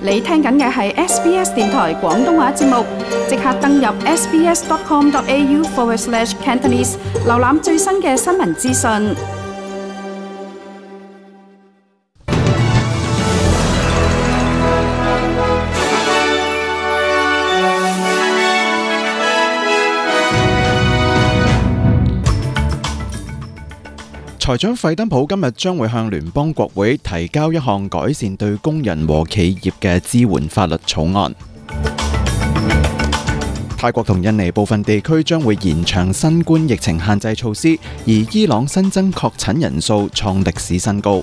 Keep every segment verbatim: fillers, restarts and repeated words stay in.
你聽緊嘅係 S B S 電台廣東話節目，即刻登入 sbs.com.au forward slash Cantonese， 瀏覽最新嘅新聞資訊。 財長費登普今日將會向聯邦國會提交一項改善對工人和企業嘅支援法律草案。泰國同印尼部分地區將會延長新冠疫情限制措施，而伊朗新增確診人數創歷史新高。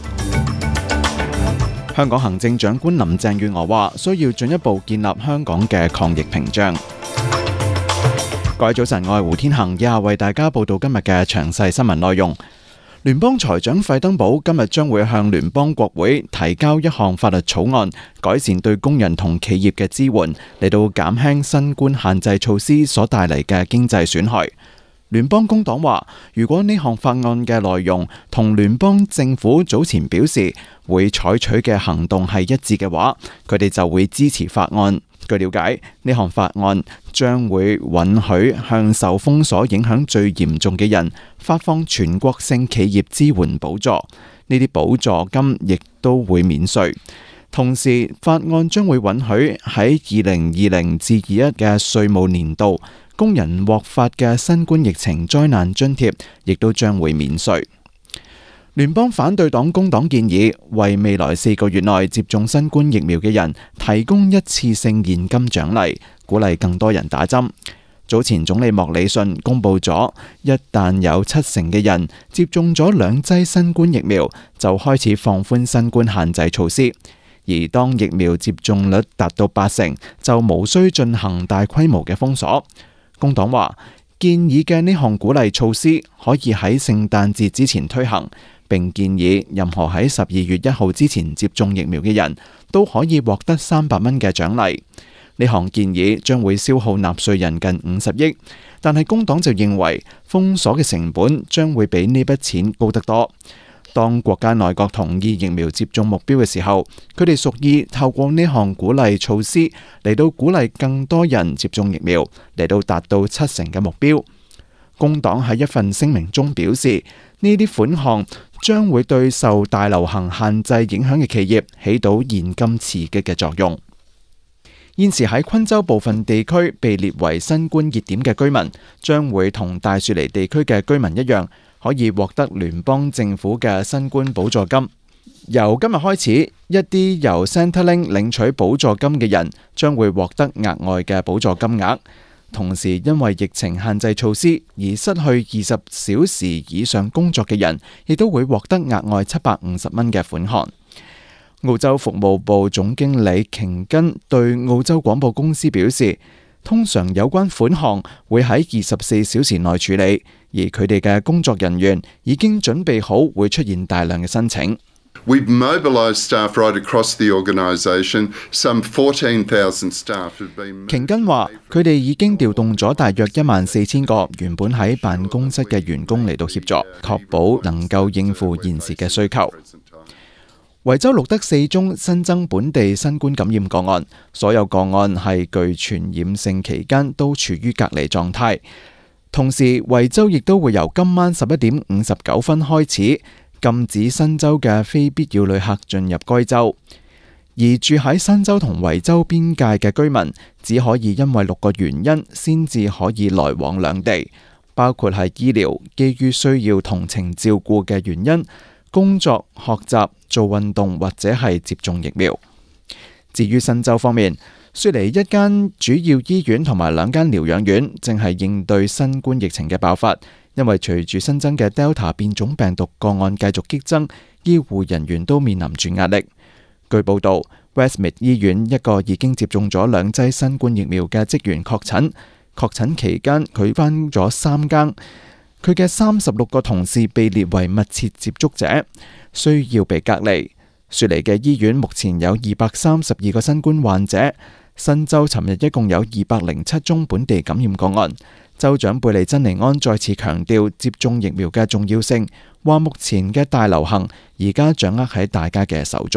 香港行政長官林鄭月娥話，需要進一步建立香港嘅抗疫屏障。各位早晨，我係胡天恒，以下為大家報道今日嘅詳細新聞內容。聯邦財長費登普今日將會向聯邦國會提交一項法律草案，改善對工人同企業嘅支援，嚟到減輕新冠限制措施所帶嚟嘅經濟損害。聯邦工黨話，如果呢項法案嘅內容同聯邦政府早前表示會採取嘅行動係一致嘅話，佢哋就會支持法案。據了解，呢項法案將會允許向受封鎖影響最嚴重嘅人發放全國性企業支援補助，呢啲補助金亦都會免稅。同時，法案將會允許喺二零二零至二一嘅稅務年度，工人獲發嘅新冠疫情災難津貼亦都將會免稅。聯邦反對黨工黨建議為未來四個月內接種新冠疫苗嘅人提供一次性現金獎勵，鼓勵更多人打針。早前總理莫里遜公布咗，一旦有七成嘅人接種咗兩劑新冠疫苗，就開始放寬新冠限制措施。而當疫苗接種率達到八成，就無需進行大規模嘅封鎖。工黨話，建議嘅呢項鼓勵措施可以喺聖誕節之前推行，並建議任何喺十二月一號之前接種疫苗嘅人都可以獲得三百蚊嘅獎勵。呢項建議將會消耗納稅人近五十億，但係工黨就認為封鎖嘅成本將會比呢筆錢高得多。當國家內閣同意疫苗接種目標嘅時候，佢哋屬意透過呢項鼓勵措施嚟到鼓勵更多人接種疫苗，嚟到達到七成嘅目標。工黨喺一份聲明中表示，呢啲款項將會對受大流行限制影響嘅企業起到現金刺激嘅作用。現時喺昆州部分地區被列為新冠熱點嘅居民，將會同大雪梨地區嘅居民一樣，可以獲得聯邦政府嘅新冠補助金。由今日開始，一啲由 Centrelink 領取補助金嘅人將會獲得額外嘅補助金額。同時，因為疫情限制措施而失去二十小時以上工作嘅人，亦都會獲得額外七百五十蚊嘅款項。澳洲服務部總經理瓊根對澳洲廣播公司表示，通常有關款項會喺二十四小時內處理，而佢哋嘅工作人員已經準備好會出現大量嘅申請。 We've mobilised staff right across the organisation. Some fourteen thousand staff have been. 瓊根話：佢哋已經調動咗大約一萬四千個原本喺辦公室嘅員工嚟到協助，確保能夠應付現時嘅需求。維州錄得四宗新增本地新冠感染個案，所有個案係具傳染性期間都處於隔離狀態。同時，維州亦都會由今晚十一點五十九分開始禁止新州嘅非必要旅客進入該州，而住喺新州同維州邊界嘅居民只可以因為六個原因先至可以來往兩地，包括係醫療、基於需要同情照顧嘅原因、工作、學習、做運動或者係接種疫苗。至於新州方面，雪梨一間主要醫院同埋兩間療養院正係應對新冠疫情嘅爆發。因為隨住新增嘅 Delta 變種病毒個案繼續激增，醫護人員都面臨住壓力。據報道， Westmead 醫院一個已經接種咗兩劑新冠疫苗嘅職員確診，確診期間佢返咗三更，佢嘅三十六個同事被列為密切接觸者，需要被隔離。雪梨嘅醫院目前有二百三十二個新冠患者。新州尋日一共有二百零七宗本地感染個案。州長貝利珍尼安再次強調接種疫苗嘅重要性，話目前嘅大流行而家掌握喺大家嘅手中。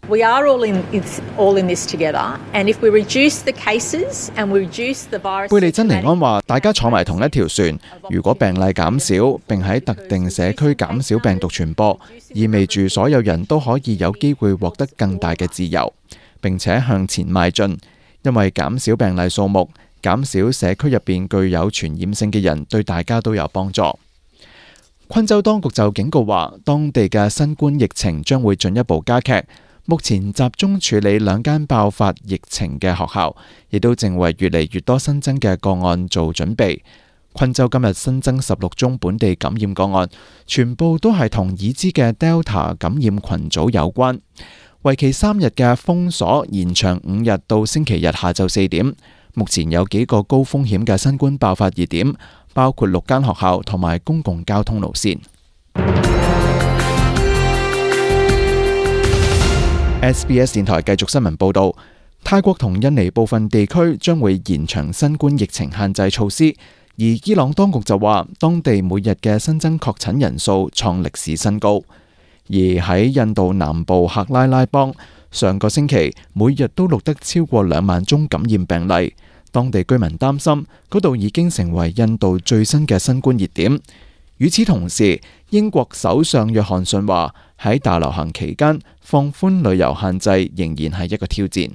We are all in, all in this together, and if we reduce the cases and we reduce the virus。 貝利珍尼安話：大家坐埋同一條船，如果病例減少並喺特定社區減少病毒傳播，意味住所有人都可以有機會獲得更大嘅自由，並且向前邁進，因為減少病例數目、減少社區入邊具有傳染性嘅人，對大家都有幫助。昆州當局就警告話，當地嘅新冠疫情將會進一步加劇。目前集中處理兩間爆發疫情嘅學校，亦都正為越嚟越多新增嘅個案做準備。昆州今日新增十六宗本地感染個案，全部都係同已知嘅 Delta 感染群組有關。為期三日嘅封鎖延長五日到星期日下晝四點。目前有幾個高風險嘅新冠爆發熱點，包括六間學校同埋公共交通路線。S B S 電台繼續新聞報導，泰國同印尼部分地區將會延長新冠疫情限制措施，而伊朗當局就話，當地每日嘅新增確診人數創歷史新高。而喺印度南部克拉拉邦，上個星期每日都錄得超過兩萬宗感染病例，當地居民擔心嗰度已經成為印度最新嘅新冠熱點。與此同時，英國首相約翰遜話喺大流行期間放寬旅遊限制仍然係一個挑戰。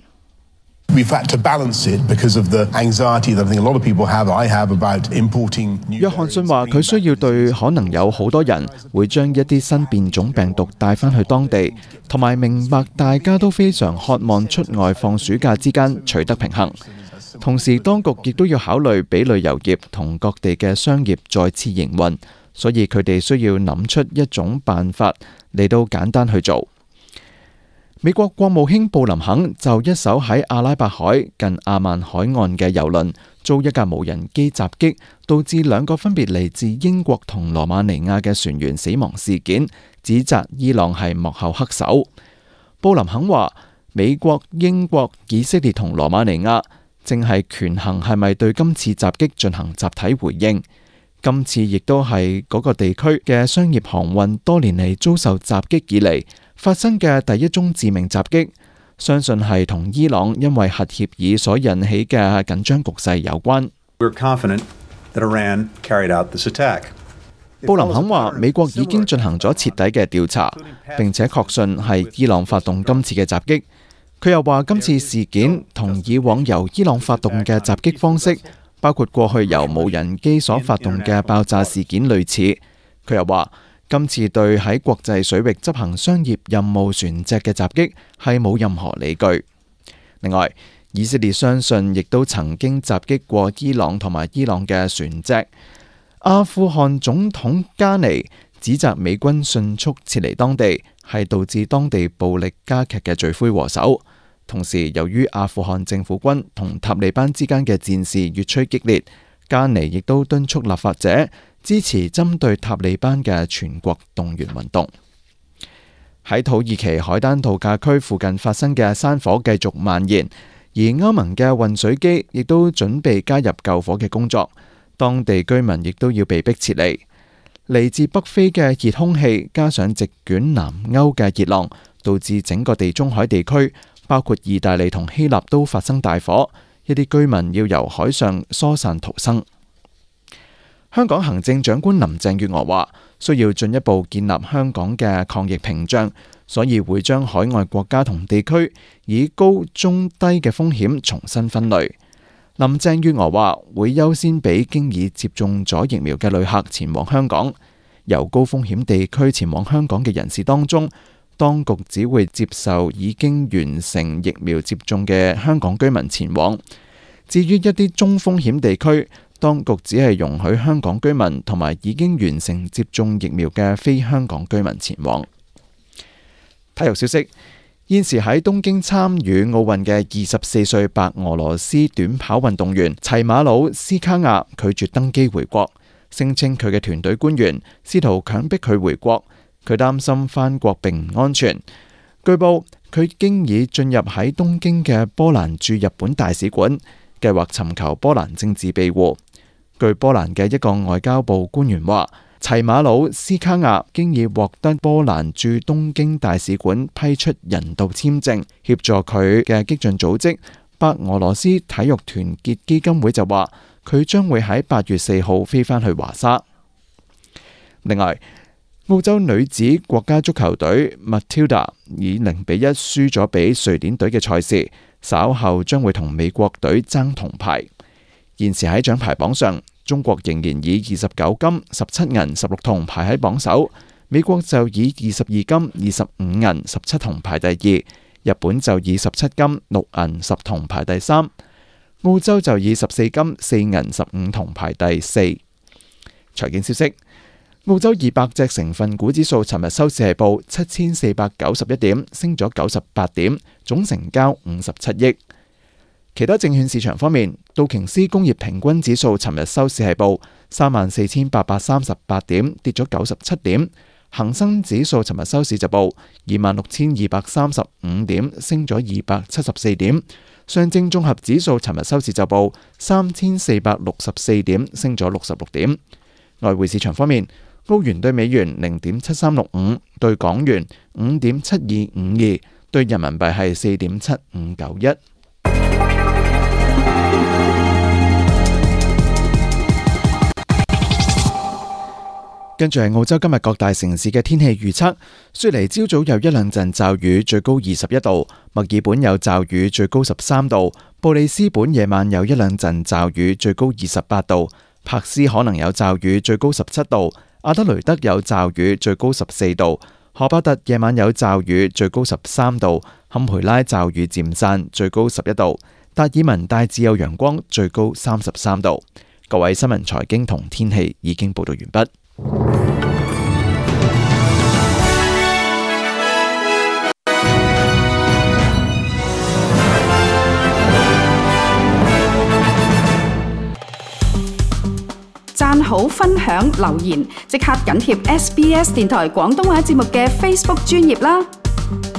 約翰遜話佢需要對可能有好多人會將一啲新變種病毒帶返去當地，同埋明白大家都非常渴望出外放暑假之間取得平衡。同時，當局亦都要考慮俾旅遊業同各地嘅商業再次營運。所以佢哋需要諗出一種辦法嚟到簡單去做。美國國務卿布林肯就一艘喺阿拉伯海近阿曼海岸嘅郵輪遭一架無人機襲擊，導致兩個分別嚟自英國同羅馬尼亞嘅船員死亡事件，指責伊朗係幕後黑手。布林肯話：美國、英國、以色列同羅馬尼亞正係權衡係咪對今次襲擊進行集體回應。今次亦都係嗰個地區嘅商業航運多年嚟遭受襲擊以嚟發生嘅第一宗致命襲擊，相信係同伊朗因為核協議所引起嘅緊張局勢有關。布林肯話：美國已經進行咗徹底嘅調查，並且確信係伊朗發動今次嘅襲擊。佢又話：今次事件同以往由伊朗發動嘅襲擊方式，包括過去由無人機所發動嘅爆炸事件類似。佢又話，今次對喺國際水域執行商業任務船隻嘅襲擊係冇任何理據。另外，以色列相信亦都曾經襲擊過伊朗同埋伊朗嘅船隻。阿富汗總統加尼指責美軍迅速撤離當地係導致當地暴力加劇嘅罪魁禍首。同時，由於阿富汗政府軍同塔利班之間嘅戰事越趨激烈，加尼亦都敦促立法者支持針對塔利班嘅全國動員運動。喺土耳其海丹度假區附近發生嘅山火繼續蔓延，而歐盟嘅運水機亦都準備加入救火嘅工作，當地居民亦都要被迫撤離。嚟自北非嘅熱空氣加上席捲南歐嘅熱浪，導致整個地中海地區包括意大利同希臘都發生大火，一啲居民要由海上疏散逃生。香港行政長官林鄭月娥話，需要進一步建立香港嘅抗疫屏障，所以會將海外國家同地區以高、中、低嘅風險重新分類。林鄭月娥話，會優先俾經已接種咗疫苗嘅旅客前往香港，由高風險地區前往香港嘅人士當中，當局只會接受已經完成疫苗接種嘅香港居民前往。至於一啲中風險地區，當局只係容許香港居民同埋已經完成接種疫苗嘅非香港居民前往。體育消息，現時喺東京參與奧運嘅二十四歲白俄羅斯短跑運動員齊馬魯斯卡亞拒絕登機回國，聲稱佢嘅團隊官員試圖強迫佢回國。佢擔心返國並唔安全。據報，佢經已進入喺東京嘅波蘭駐日本大使館，計劃尋求波蘭政治庇護。據波蘭嘅一個外交部官員話， 齊馬魯斯卡亞經已獲得波蘭駐東京大使館批出人道簽證，協助佢嘅激進組織白俄羅斯體育團結基金會就話佢將會喺八月四號飛返去華沙。另外，澳洲女子國家足球隊 Matilda 以零比一輸咗俾瑞典隊嘅賽事，稍後將會同美國隊爭銅牌。現時喺獎牌榜上，中國仍然以二十九金、十七銀、十六銅排喺榜首，美國就以二十二金、二十五銀、十七銅排第二，日本就以十七金、六銀、十銅排第三，澳洲就以十四金、四銀、十五銅排第四。財經消息，澳洲二百隻成分股指數尋日收市係報七千四百九十一點，升咗九十八點，總成交五十七億。其他證券市場方面，道瓊斯工業平均指數尋日收市係報三萬四千八百三十八點，跌咗九十七點。恒生指數尋日收市就報二萬六千二百三十五點，升咗二百七十四點。上證綜合指數尋日收市就報三千四百六十四點，升咗六十六點。外匯市場方面，澳元對美元零點七三六五，對港元五點七二五二，對人民幣係四點七五九一。跟住係澳洲今日各大城市嘅天氣預測。雪梨朝早有一兩陣驟雨，最高二十一度；墨爾本有驟雨，最高十三度；布里斯本夜晚有一兩陣驟雨，最高二十八度；柏斯可能有驟雨，最高十七度；阿德雷德有驟雨，最高十四度；荷巴特夜晚有驟雨，最高十三度；坎培拉驟雨漸散，最高十一度；達爾文大致有陽光，最高三十三度。各位新聞財經同天氣已經報道完畢。 讚好、分享、留言，即刻緊貼 S B S 電台廣東話節目嘅 Facebook 專頁啦！